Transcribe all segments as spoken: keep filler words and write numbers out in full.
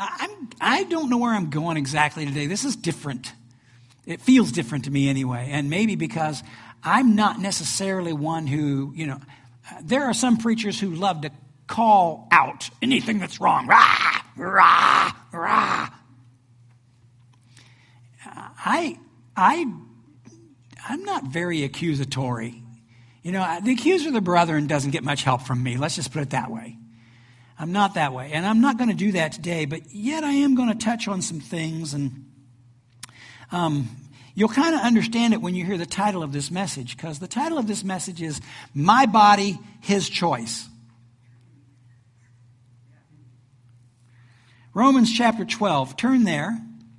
I'm, I don't know where I'm going exactly today. This is different. It feels different to me anyway. And maybe because I'm not necessarily one who, you know, there are some preachers who love to call out anything that's wrong. Rah, rah, rah. I, I, I'm not very accusatory. You know, the accuser of the brethren doesn't get much help from me. Let's just put it that way. I'm not that way. And I'm not going to do that today, but yet I am going to touch on some things. And um, you'll kind of understand it when you hear the title of this message, because the title of this message is My Body, His Choice. Romans chapter twelve. Turn there.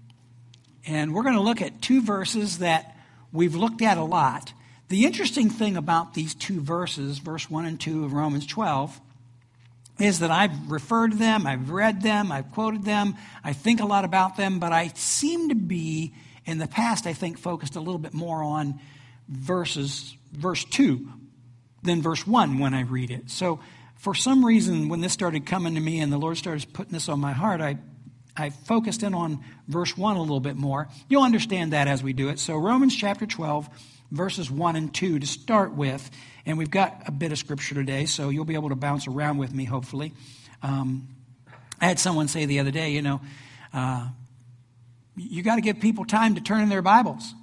And we're going to look at two verses that we've looked at a lot. The interesting thing about these two verses, verse one and two of Romans twelve, is that I've referred to them, I've read them, I've quoted them, I think a lot about them, but I seem to be, in the past, I think, focused a little bit more on verses, verse two than verse one when I read it. So for some reason, when this started coming to me and the Lord started putting this on my heart, I I focused in on verse one a little bit more. You'll understand that as we do it. So Romans chapter twelve, verses one and two to start with. And we've got a bit of scripture today, so you'll be able to bounce around with me, hopefully. Um, I had someone say the other day, you know, uh, you got to give people time to turn in their Bibles.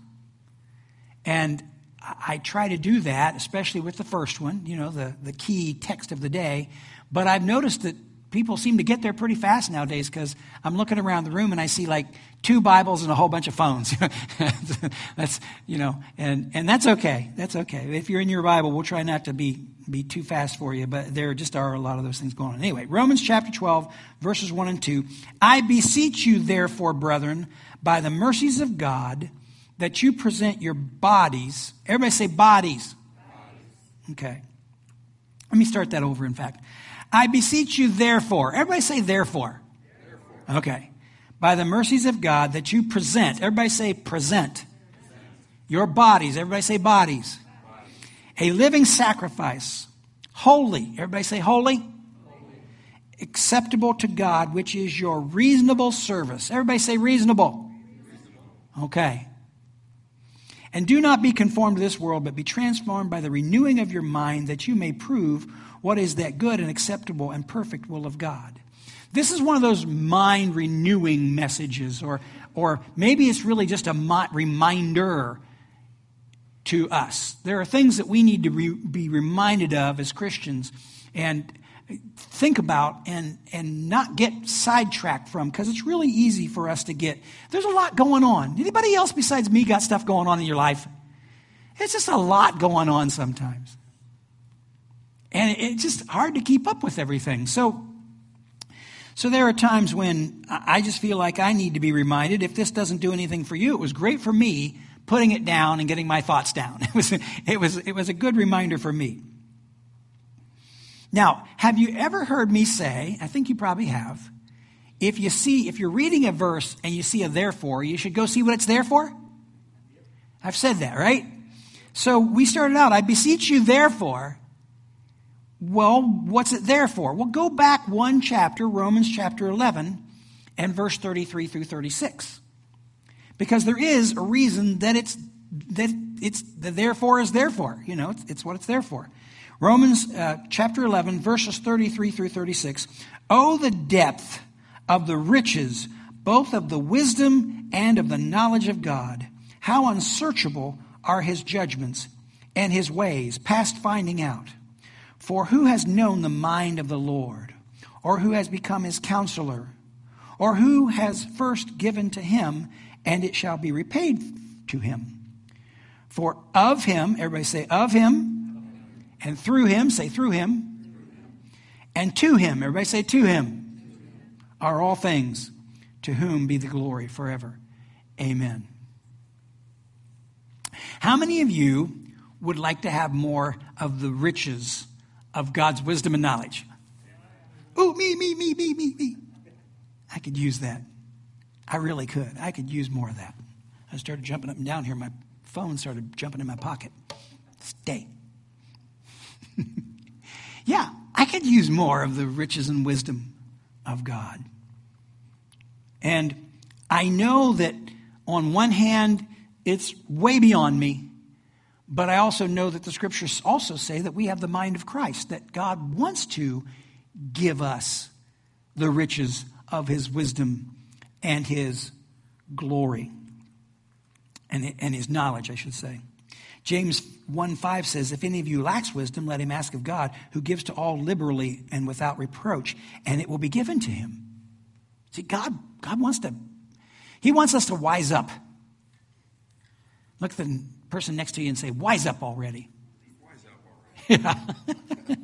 And I, I try to do that, especially with the first one, you know, the, the key text of the day. But I've noticed that people seem to get there pretty fast nowadays, because I'm looking around the room and I see like two Bibles and a whole bunch of phones. That's, you know, and, and that's okay. That's okay. If you're in your Bible, we'll try not to be, be too fast for you, but there just are a lot of those things going on. Anyway, Romans chapter twelve, verses one and two. I beseech you, therefore, brethren, by the mercies of God, that you present your bodies. Everybody say bodies. Bodies. Okay. Let me start that over, in fact. I beseech you, therefore. Everybody say therefore. Therefore. Okay. By the mercies of God, that you present. Everybody say present. present. Your bodies. Everybody say bodies. bodies. A living sacrifice. Holy. Everybody say holy. holy. Acceptable to God, which is your reasonable service. Everybody say reasonable. reasonable. Okay. And do not be conformed to this world, but be transformed by the renewing of your mind, that you may prove what is that good and acceptable and perfect will of God. This is one of those mind-renewing messages, or or maybe it's really just a reminder to us. There are things that we need to re- be reminded of as Christians and think about and, and not get sidetracked from, because it's really easy for us to get, there's a lot going on. Anybody else besides me got stuff going on in your life? It's just a lot going on sometimes. And it's just hard to keep up with everything. So, so there are times when I just feel like I need to be reminded, if this doesn't do anything for you, it was great for me putting it down and getting my thoughts down. It was, it was, it was a good reminder for me. Now, have you ever heard me say, I think you probably have, if you see, if you're reading a verse and you see a therefore, you should go see what it's there for? I've said that, right? So we started out, I beseech you therefore. Well, what's it there for? Well, go back one chapter, Romans chapter eleven, and verse thirty-three through thirty-six. Because there is a reason that it's that it's the therefore is therefore. You know, it's, it's what it's there for. Romans uh, chapter eleven, verses thirty-three through thirty-six. Oh, the depth of the riches, both of the wisdom and of the knowledge of God. How unsearchable are his judgments and his ways, past finding out. For who has known the mind of the Lord, or who has become his counselor, or who has first given to him, and it shall be repaid to him? For of him, everybody say of him, and through him, say through him, and to him, everybody say to him, are all things, to whom be the glory forever. Amen. How many of you would like to have more of the riches of God's wisdom and knowledge? Oh, me, me, me, me, me, me. I could use that. I really could. I could use more of that. I started jumping up and down here. My phone started jumping in my pocket. Stay. Yeah, I could use more of the riches and wisdom of God. And I know that on one hand, it's way beyond me, but I also know that the scriptures also say that we have the mind of Christ, that God wants to give us the riches of his wisdom and his glory, and, and his knowledge, I should say. James one five says, if any of you lacks wisdom, let him ask of God, who gives to all liberally and without reproach, and it will be given to him. See, God, God wants to, he wants us to wise up. Look at the person next to you and say, wise up already. Wise up already. Yeah.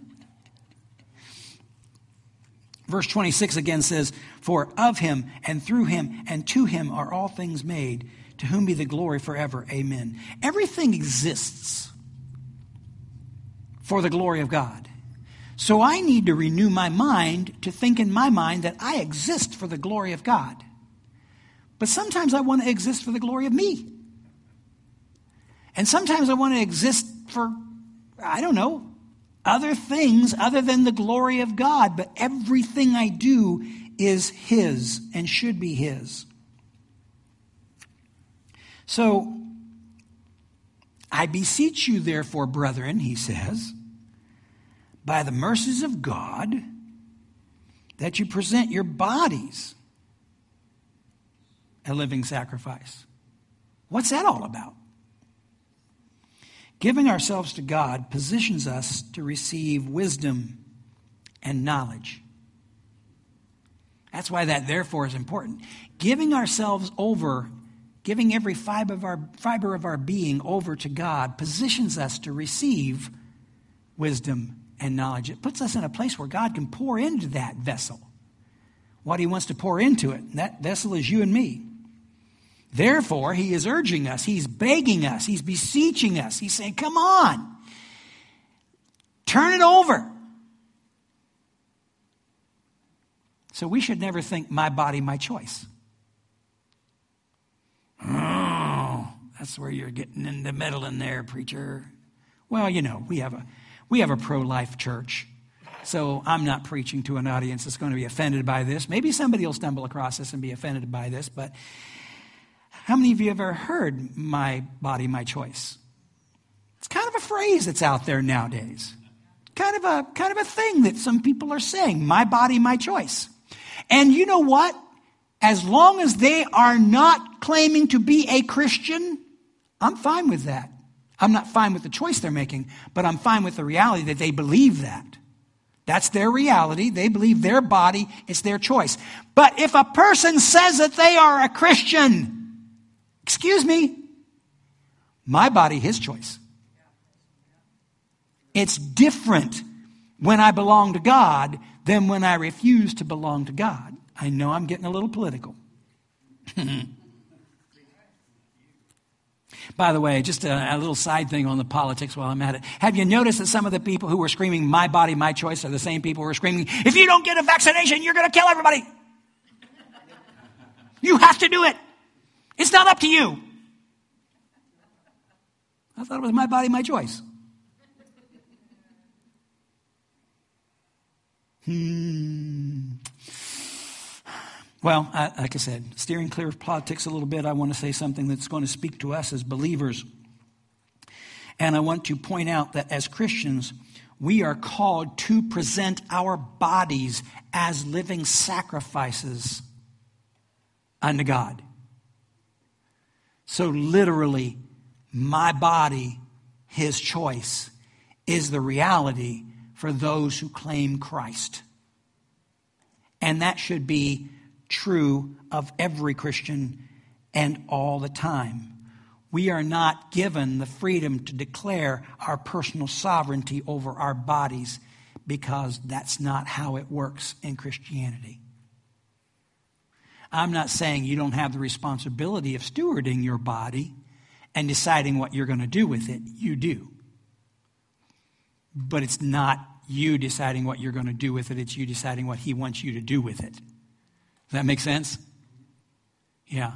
Verse twenty-six again says, for of him and through him and to him are all things made, to whom be the glory forever. Amen. Everything exists for the glory of God. So I need to renew my mind to think in my mind that I exist for the glory of God. But sometimes I want to exist for the glory of me. And sometimes I want to exist for, I don't know, other things other than the glory of God. But everything I do is his and should be his. So, I beseech you, therefore, brethren, he says, by the mercies of God, that you present your bodies a living sacrifice. What's that all about? Giving ourselves to God positions us to receive wisdom and knowledge. That's why that therefore is important. Giving ourselves over, giving every fiber of our fiber of our being over to God positions us to receive wisdom and knowledge. It puts us in a place where God can pour into that vessel what he wants to pour into it. And that vessel is you and me. Therefore, he is urging us, he's begging us, he's beseeching us. He's saying, come on, turn it over. So we should never think, my body, my choice. Oh, that's where you're getting in the middle in there, preacher. Well, you know, we have a we have a pro-life church. So I'm not preaching to an audience that's going to be offended by this. Maybe somebody will stumble across this and be offended by this, but how many of you have ever heard my body, my choice? It's kind of a phrase that's out there nowadays. Kind of a kind of a thing that some people are saying, my body, my choice. And you know what? As long as they are not claiming to be a Christian, I'm fine with that. I'm not fine with the choice they're making, but I'm fine with the reality that they believe that. That's their reality. They believe their body, it's their choice. But if a person says that they are a Christian, excuse me, my body, his choice. It's different when I belong to God than when I refuse to belong to God. I know I'm getting a little political. By the way, just a, a little side thing on the politics while I'm at it. Have you noticed that some of the people who were screaming, my body, my choice, are the same people who are screaming, if you don't get a vaccination, you're going to kill everybody. You have to do it. It's not up to you. I thought it was my body, my choice. Hmm. Well, I, like I said, steering clear of politics a little bit, I want to say something that's going to speak to us as believers. And I want to point out that as Christians, we are called to present our bodies as living sacrifices unto God. So literally, my body, his choice, is the reality for those who claim Christ. And that should be true of every Christian and all the time. We are not given the freedom to declare our personal sovereignty over our bodies because that's not how it works in Christianity. I'm not saying you don't have the responsibility of stewarding your body and deciding what you're going to do with it. You do. But it's not you deciding what you're going to do with it. It's you deciding what he wants you to do with it. Does that make sense? Yeah.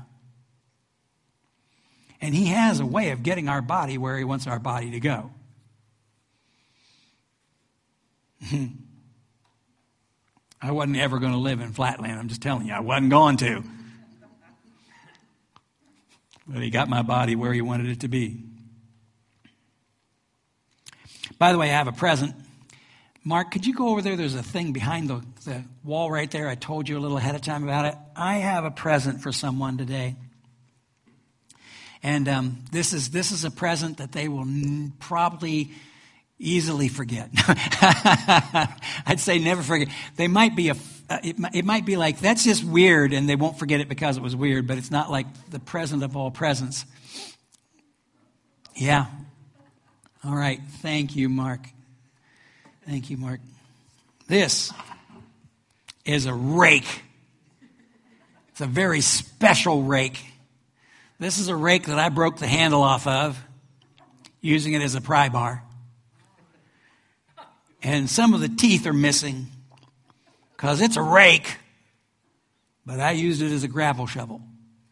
And he has a way of getting our body where he wants our body to go. I wasn't ever going to live in Flatland. I'm just telling you, I wasn't going to. But he got my body where he wanted it to be. By the way, I have a present. Mark, could you go over there? There's a thing behind the, the wall right there. I told you a little ahead of time about it. I have a present for someone today. And um, this is this is a present that they will n- probably easily forget. I'd say never forget. They might be a. Uh, it, it might be like, that's just weird, and they won't forget it because it was weird. But it's not like the present of all presents. Yeah. All right. Thank you, Mark. Thank you, Mark. This is a rake. It's a very special rake. This is a rake that I broke the handle off of, using it as a pry bar. And some of the teeth are missing because it's a rake, but I used it as a gravel shovel.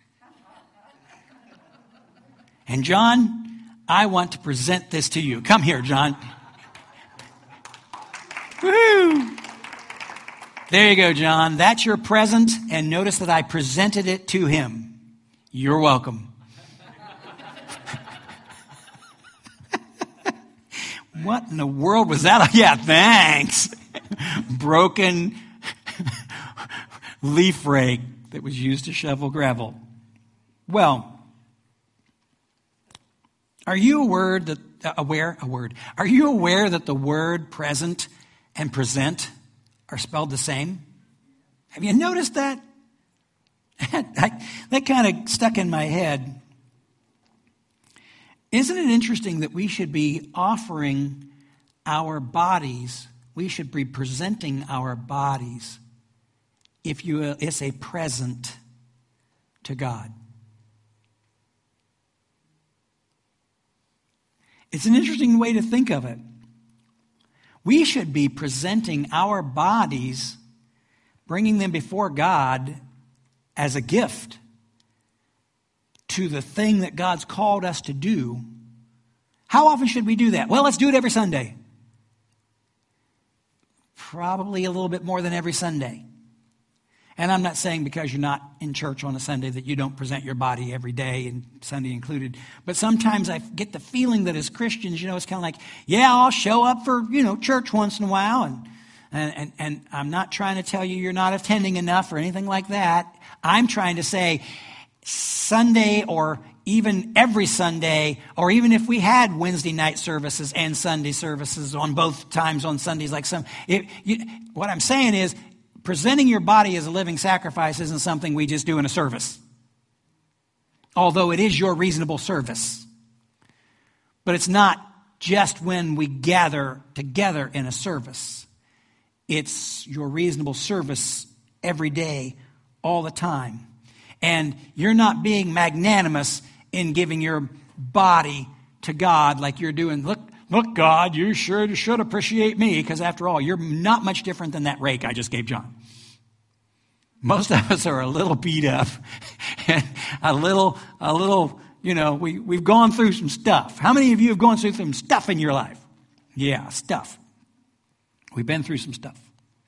And John, I want to present this to you. Come here, John. Woo! There you go, John. That's your present, and notice that I presented it to him. You're welcome. What in the world was that? Yeah, thanks. Broken leaf rake that was used to shovel gravel. Well, are you aware that uh, aware a word? Are you aware that the word present and present are spelled the same? Have you noticed that? that that kind of stuck in my head. Isn't it interesting that we should be offering our bodies, we should be presenting our bodies, if you will, it's a present to God. It's an interesting way to think of it. We should be presenting our bodies, bringing them before God as a gift to the thing that God's called us to do. How often should we do that? Well, let's do it every Sunday. Probably a little bit more than every Sunday. And I'm not saying because you're not in church on a Sunday that you don't present your body every day, and Sunday included. But sometimes I get the feeling that as Christians, you know, it's kind of like, yeah, I'll show up for, you know, church once in a while. And, and, and, and I'm not trying to tell you you're not attending enough or anything like that. I'm trying to say Sunday, or even every Sunday, or even if we had Wednesday night services and Sunday services on both times on Sundays, like some, it, you, what I'm saying is, presenting your body as a living sacrifice isn't something we just do in a service. Although it is your reasonable service. But it's not just when we gather together in a service. It's your reasonable service every day, all the time. And you're not being magnanimous in giving your body to God like you're doing, look, look, God, you sure should appreciate me, because after all, you're not much different than that rake I just gave John. Most of us are a little beat up, a little, a little, you know, we, we've gone through some stuff. How many of you have gone through some stuff in your life? Yeah, stuff. We've been through some stuff.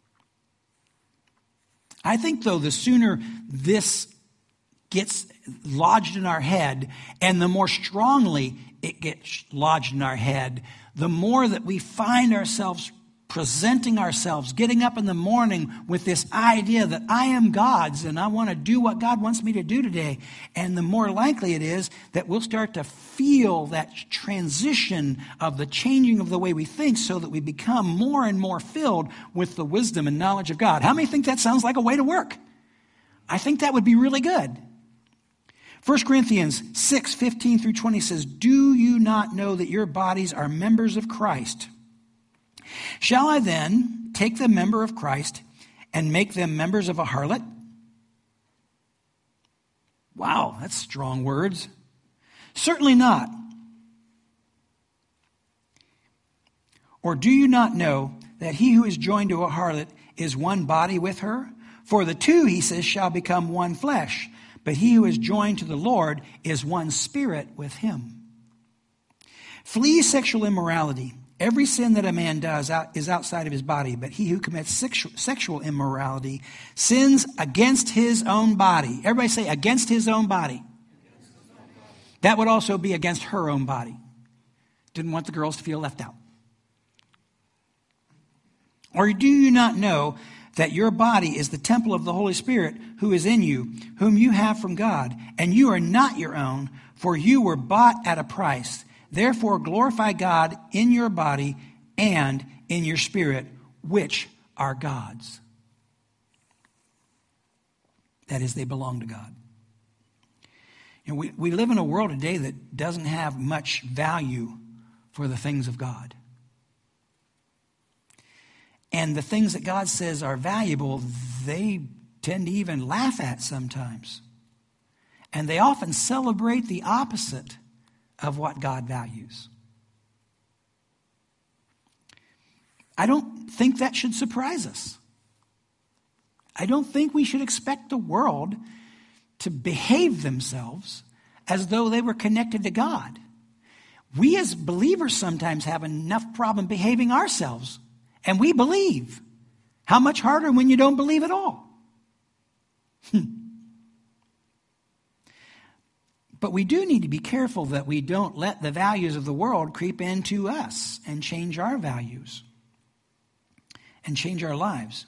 I think, though, the sooner this gets lodged in our head, and the more strongly it gets lodged in our head, the more that we find ourselves presenting ourselves, getting up in the morning with this idea that I am God's and I want to do what God wants me to do today. And the more likely it is that we'll start to feel that transition of the changing of the way we think, so that we become more and more filled with the wisdom and knowledge of God. How many think that sounds like a way to work? I think that would be really good. First Corinthians six, fifteen through twenty says, do you not know that your bodies are members of Christ? Shall I then take the member of Christ and make them members of a harlot? Wow, that's strong words. Certainly not. Or do you not know that he who is joined to a harlot is one body with her? For the two, he says, shall become one flesh. But he who is joined to the Lord is one spirit with him. Flee sexual immorality. Every sin that a man does is outside of his body, but he who commits sexual immorality sins against his own body. Everybody say, against his own body. That would also be against her own body. Didn't want the girls to feel left out. Or do you not know that your body is the temple of the Holy Spirit who is in you, whom you have from God, and you are not your own, for you were bought at a price. Therefore glorify God in your body and in your spirit, which are God's. That is, they belong to God. And we, we live in a world today that doesn't have much value for the things of God. And the things that God says are valuable, they tend to even laugh at sometimes. And they often celebrate the opposite of what God values. I don't think that should surprise us. I don't think we should expect the world to behave themselves as though they were connected to God. We as believers sometimes have enough problem behaving ourselves. And we believe. How much harder when you don't believe at all? But we do need to be careful that we don't let the values of the world creep into us and change our values and change our lives.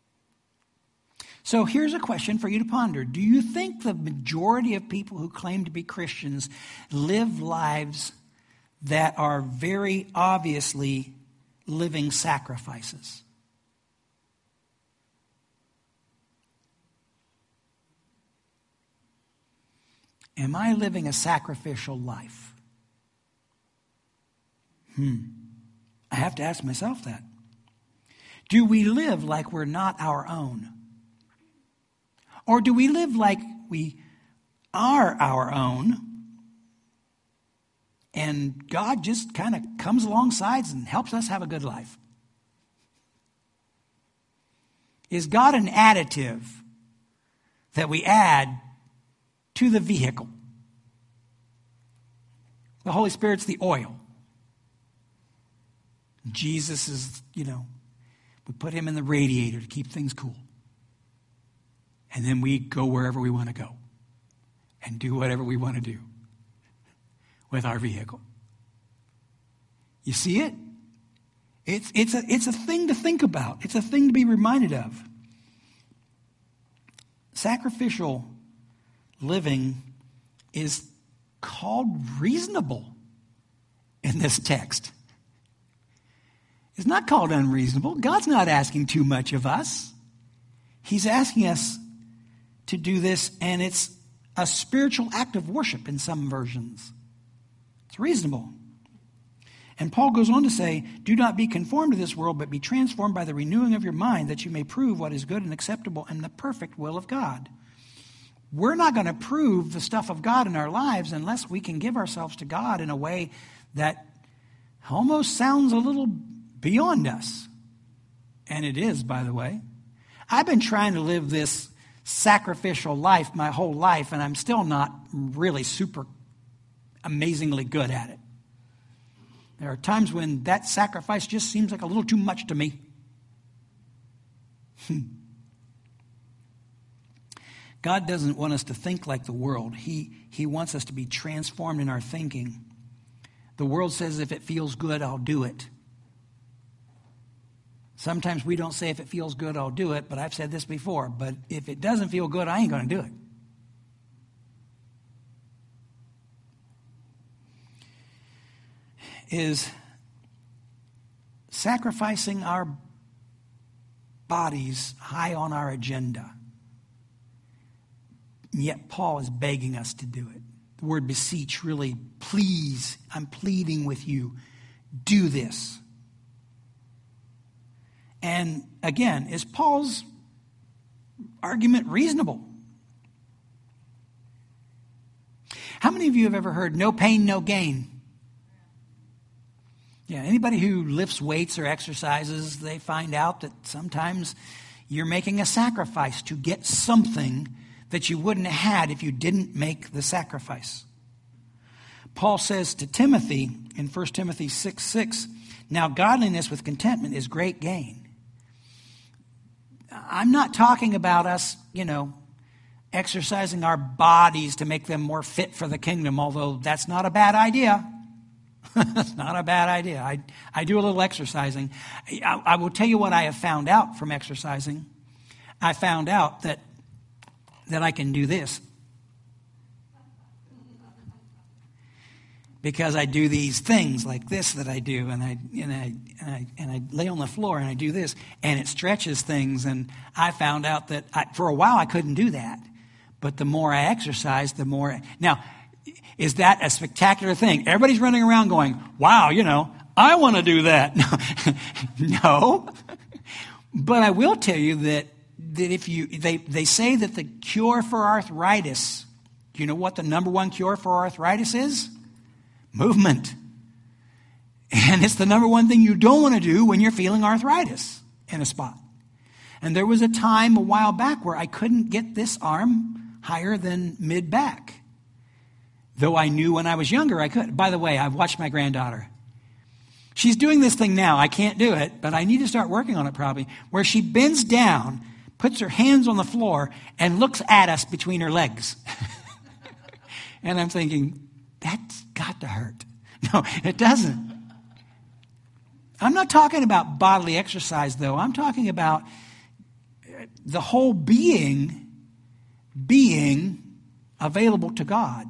So here's a question for you to ponder. Do you think the majority of people who claim to be Christians live lives that are very obviously living sacrifices? Am I living a sacrificial life? Hmm. I have to ask myself that. Do we live like we're not our own? Or do we live like we are our own, and God just kind of comes alongside and helps us have a good life? Is God an additive that we add to the vehicle? The Holy Spirit's the oil. Jesus is, you know, we put him in the radiator to keep things cool. And then we go wherever we want to go and do whatever we want to do with our vehicle. You see it? It's, it's, a, it's a thing to think about. It's a thing to be reminded of. Sacrificial living is called reasonable in this text. It's not called unreasonable. God's not asking too much of us. He's asking us to do this, and it's a spiritual act of worship in some versions. It's reasonable. And Paul goes on to say, do not be conformed to this world, but be transformed by the renewing of your mind, that you may prove what is good and acceptable and the perfect will of God. We're not going to prove the stuff of God in our lives unless we can give ourselves to God in a way that almost sounds a little beyond us. And it is, by the way. I've been trying to live this sacrificial life my whole life, and I'm still not really super amazingly good at it. There are times when that sacrifice just seems like a little too much to me. God doesn't want us to think like the world. He, he wants us to be transformed in our thinking. The world says, if it feels good, I'll do it. Sometimes we don't say, if it feels good, I'll do it, but I've said this before. But if it doesn't feel good, I ain't going to do it. Is sacrificing our bodies high on our agenda. And yet Paul is begging us to do it. The word beseech really, please, I'm pleading with you, do this. And again, is Paul's argument reasonable? How many of you have ever heard no pain, no gain? Yeah, anybody who lifts weights or exercises, they find out that sometimes you're making a sacrifice to get something that you wouldn't have had if you didn't make the sacrifice. Paul says to Timothy in First Timothy six six, now godliness with contentment is great gain. I'm not talking about us, you know, exercising our bodies to make them more fit for the kingdom, although that's not a bad idea. That's not a bad idea. I, I do a little exercising. I, I will tell you what I have found out from exercising. I found out that that I can do this. Because I do these things like this that I do, and I and I and I and I lay on the floor and I do this, and it stretches things. And I found out that I, for a while I couldn't do that, but the more I exercised, the more. Now, is that a spectacular thing? Everybody's running around going, "Wow, you know, I want to do that." No, but I will tell you that that if you they they say that the cure for arthritis, do you know what the number one cure for arthritis is? Movement. And it's the number one thing you don't want to do when you're feeling arthritis in a spot. And there was a time a while back where I couldn't get this arm higher than mid-back. Though I knew when I was younger I could. By the way, I've watched my granddaughter. She's doing this thing now. I can't do it, but I need to start working on it probably. Where she bends down, puts her hands on the floor, and looks at us between her legs. And I'm thinking, that's got to hurt. No, it doesn't. I'm not talking about bodily exercise, though. I'm talking about the whole being being available to God.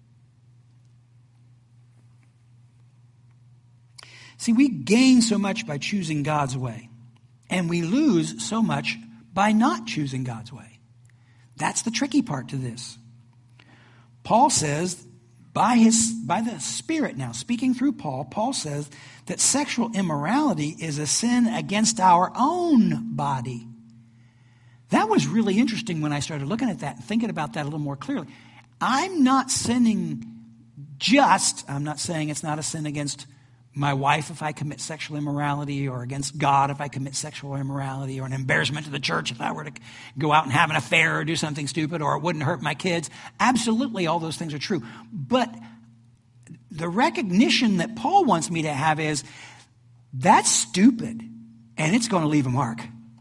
See, we gain so much by choosing God's way, and we lose so much by not choosing God's way. That's the tricky part to this. Paul says, By his, by the Spirit now, speaking through Paul, Paul says that sexual immorality is a sin against our own body. That was really interesting when I started looking at that and thinking about that a little more clearly. I'm not sinning just, I'm not saying it's not a sin against my wife if I commit sexual immorality, or against God if I commit sexual immorality, or an embarrassment to the church if I were to go out and have an affair or do something stupid, or it wouldn't hurt my kids. Absolutely, all those things are true. But the recognition that Paul wants me to have is, that's stupid, and it's going to leave a mark.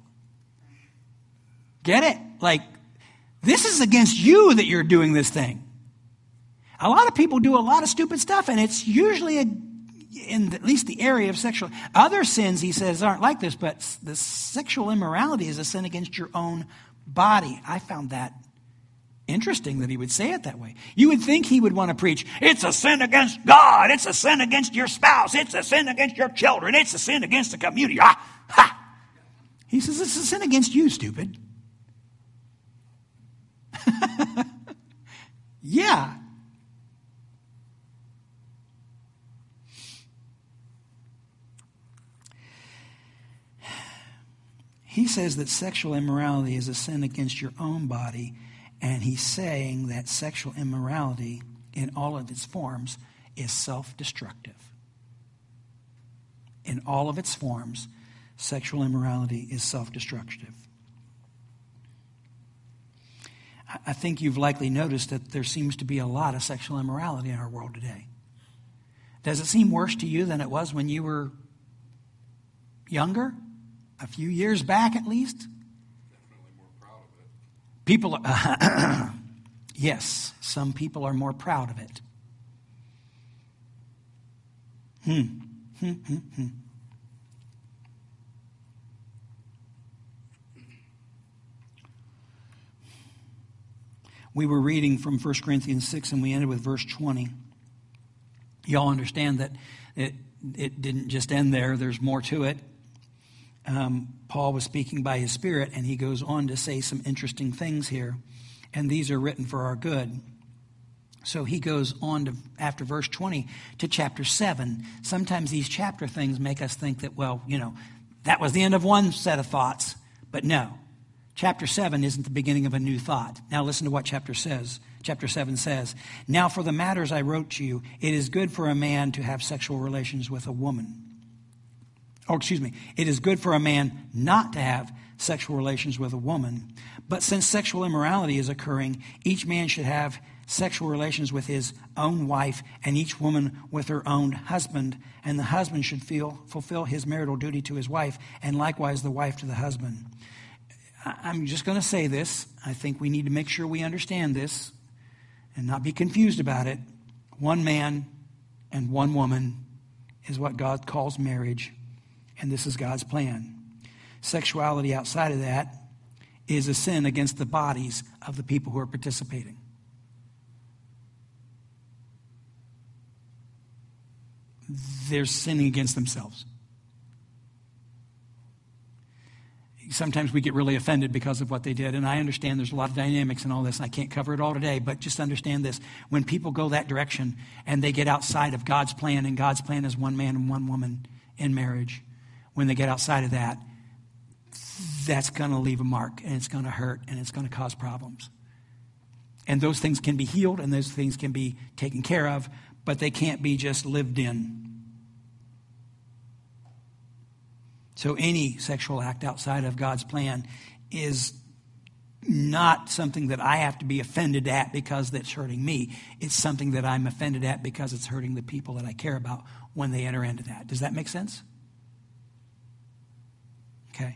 Get it? Like, this is against you that you're doing this thing. A lot of people do a lot of stupid stuff, and it's usually a in at least the area of sexual. Other sins, he says, aren't like this, but the sexual immorality is a sin against your own body. I found that interesting that he would say it that way. You would think he would want to preach, it's a sin against God, it's a sin against your spouse, it's a sin against your children, it's a sin against the community. Ah, ha! He says, it's a sin against you, stupid. Yeah. He says that sexual immorality is a sin against your own body, and he's saying that sexual immorality in all of its forms is self-destructive. In all of its forms, sexual immorality is self-destructive. I think you've likely noticed that there seems to be a lot of sexual immorality in our world today. Does it seem worse to you than it was when you were younger? A few years back, at least? Definitely more proud of it. People are, uh, yes, some people are more proud of it. Hmm. Hmm, hmm, hmm. We were reading from First Corinthians six, and we ended with verse twenty. Y'all understand that it, it didn't just end there. There's more to it. Um, Paul was speaking by his Spirit, and he goes on to say some interesting things here, and these are written for our good. So he goes on to, after verse twenty, to chapter seven. Sometimes these chapter things make us think that, well, you know, that was the end of one set of thoughts. But no, chapter seven isn't the beginning of a new thought. Now listen to what chapter says. Chapter seven says, "Now for the matters I wrote to you, it is good for a man to have sexual relations with a woman." Oh, excuse me. It is good for a man not to have sexual relations with a woman. But since sexual immorality is occurring, each man should have sexual relations with his own wife, and each woman with her own husband. And the husband should feel, fulfill his marital duty to his wife, and likewise the wife to the husband. I'm just going to say this. I think we need to make sure we understand this and not be confused about it. One man and one woman is what God calls marriage, and this is God's plan. Sexuality outside of that is a sin against the bodies of the people who are participating. They're sinning against themselves. Sometimes we get really offended because of what they did, and I understand there's a lot of dynamics and all this, and I can't cover it all today, but just understand this. When people go that direction and they get outside of God's plan, and God's plan is one man and one woman in marriage, when they get outside of that, that's going to leave a mark, and it's going to hurt, and it's going to cause problems. And those things can be healed, and those things can be taken care of, but they can't be just lived in. So any sexual act outside of God's plan is not something that I have to be offended at because that's hurting me. It's something that I'm offended at because it's hurting the people that I care about when they enter into that. Does that make sense? Okay.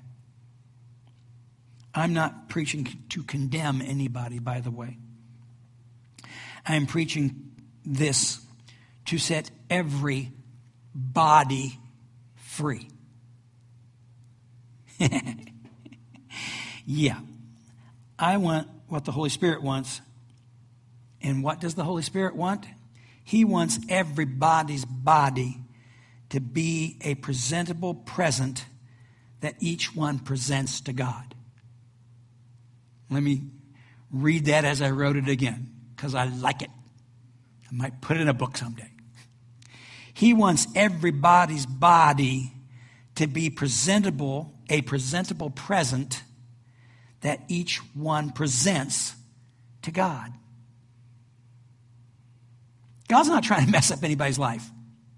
I'm not preaching to condemn anybody, by the way. I am preaching this to set every body free. Yeah. I want what the Holy Spirit wants. And what does the Holy Spirit want? He wants everybody's body to be a presentable present that each one presents to God. Let me read that as I wrote it again, because I like it. I might put it in a book someday. He wants everybody's body to be presentable, a presentable present that each one presents to God. God's not trying to mess up anybody's life.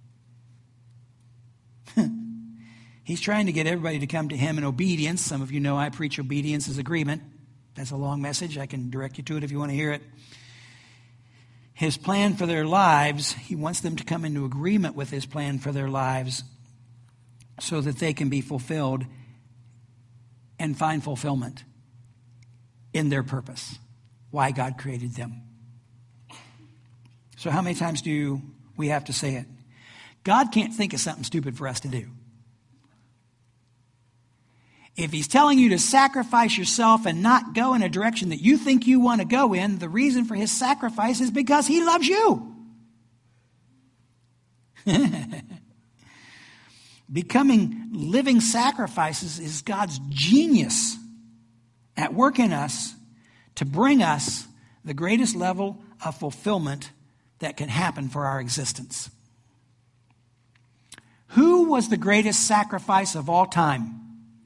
He's trying to get everybody to come to him in obedience. Some of you know I preach obedience as agreement. That's a long message. I can direct you to it if you want to hear it. His plan for their lives, he wants them to come into agreement with his plan for their lives so that they can be fulfilled and find fulfillment in their purpose, why God created them. So how many times do we have to say it? God can't think of something stupid for us to do. If he's telling you to sacrifice yourself and not go in a direction that you think you want to go in, the reason for his sacrifice is because he loves you. Becoming living sacrifices is God's genius at work in us to bring us the greatest level of fulfillment that can happen for our existence. Who was the greatest sacrifice of all time?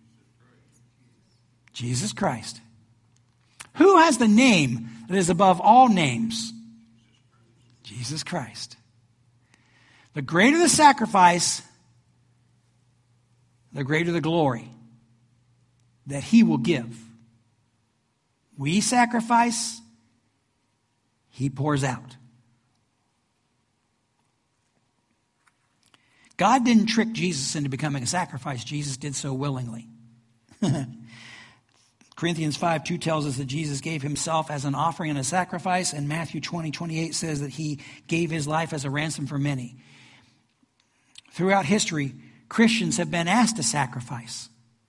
Jesus Christ. Who has the name that is above all names? Jesus Christ. The greater the sacrifice, the greater the glory that he will give. We sacrifice, he pours out. God didn't trick Jesus into becoming a sacrifice. Jesus did so willingly. Corinthians five two tells us that Jesus gave himself as an offering and a sacrifice, and Matthew twenty twenty-eight says that he gave his life as a ransom for many. Throughout history, Christians have been asked to sacrifice.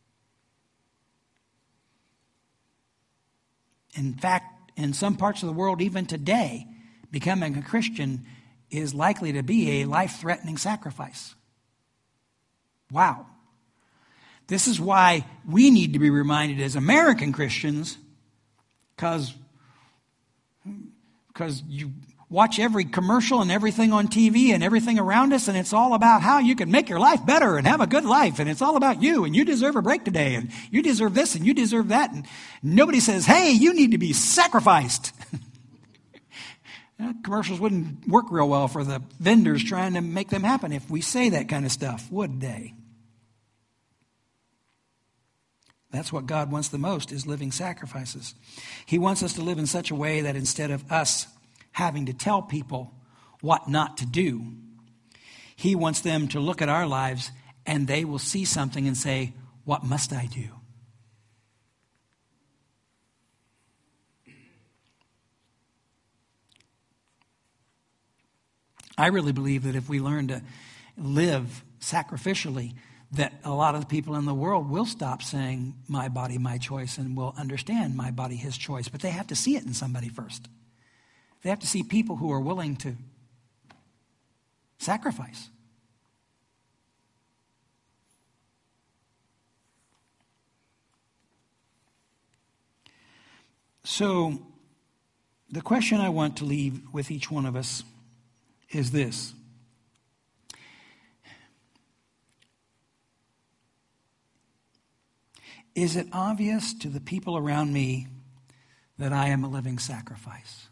In fact, in some parts of the world, even today, becoming a Christian is likely to be a life-threatening sacrifice. Wow. This is why we need to be reminded as American Christians, because because you watch every commercial and everything on T V and everything around us, and it's all about how you can make your life better and have a good life, and it's all about you, and you deserve a break today, and you deserve this, and you deserve that, and nobody says, hey, you need to be sacrificed. Commercials wouldn't work real well for the vendors trying to make them happen if we say that kind of stuff, would they? That's what God wants the most, is living sacrifices. He wants us to live in such a way that instead of us having to tell people what not to do, he wants them to look at our lives and they will see something and say, what must I do? I really believe that if we learn to live sacrificially, that a lot of the people in the world will stop saying, my body, my choice, and will understand my body, his choice. But they have to see it in somebody first. They have to see people who are willing to sacrifice. So, the question I want to leave with each one of us is this. Is it obvious to the people around me that I am a living sacrifice?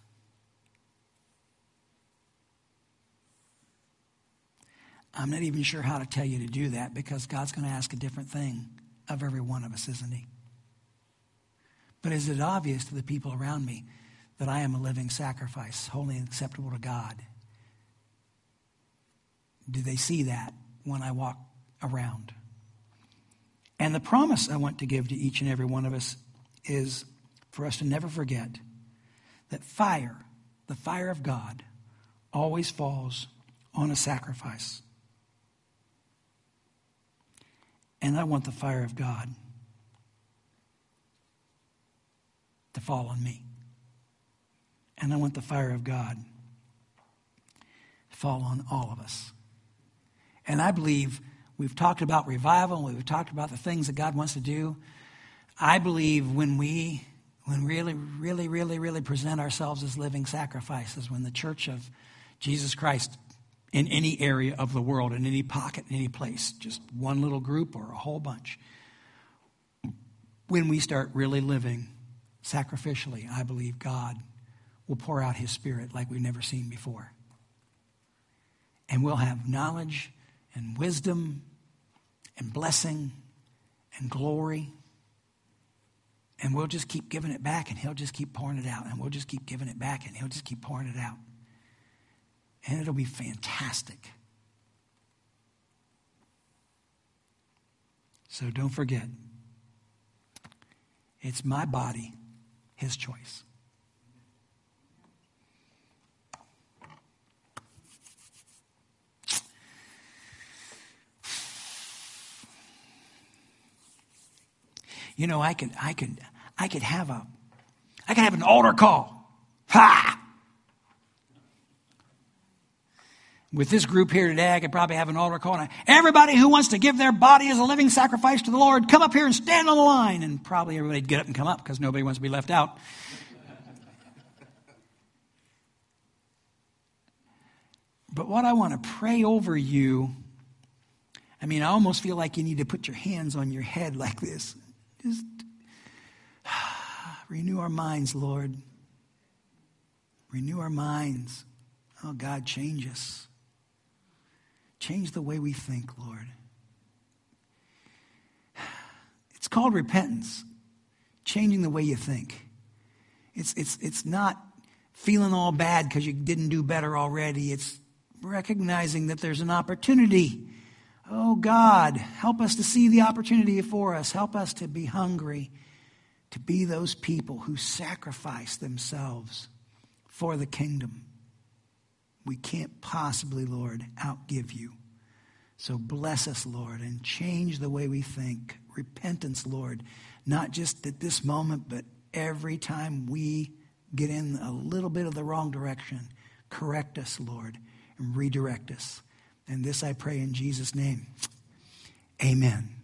I'm not even sure how to tell you to do that, because God's going to ask a different thing of every one of us, isn't he? But is it obvious to the people around me that I am a living sacrifice, holy and acceptable to God? Do they see that when I walk around? And the promise I want to give to each and every one of us is for us to never forget that fire, the fire of God, always falls on a sacrifice. And I want the fire of God to fall on me. And I want the fire of God to fall on all of us. And I believe we've talked about revival, and we've talked about the things that God wants to do. I believe when we when really, really, really, really present ourselves as living sacrifices, when the church of Jesus Christ in any area of the world, in any pocket, in any place, just one little group or a whole bunch, when we start really living sacrificially, I believe God will pour out his Spirit like we've never seen before. And we'll have knowledge and wisdom and blessing and glory. And we'll just keep giving it back, and he'll just keep pouring it out. And we'll just keep giving it back, and he'll just keep pouring it out. And it'll be fantastic. So don't forget, it's my body, his choice. You know, I could, I could, I could have a, I could have an altar call. Ha! With this group here today, I could probably have an altar call. And everybody who wants to give their body as a living sacrifice to the Lord, come up here and stand on the line. And probably everybody'd get up and come up, because nobody wants to be left out. But what I want to pray over you, I mean, I almost feel like you need to put your hands on your head like this. Just renew our minds, Lord. Renew our minds. Oh, God, change us. Change the way we think, Lord. It's called repentance. Changing the way you think. It's, it's, it's not feeling all bad because you didn't do better already. It's recognizing that there's an opportunity. Oh, God, help us to see the opportunity for us. Help us to be hungry, to be those people who sacrifice themselves for the kingdom. We can't possibly, Lord, outgive you. So bless us, Lord, and change the way we think. Repentance, Lord, not just at this moment, but every time we get in a little bit of the wrong direction. Correct us, Lord, and redirect us. And this I pray in Jesus' name. Amen.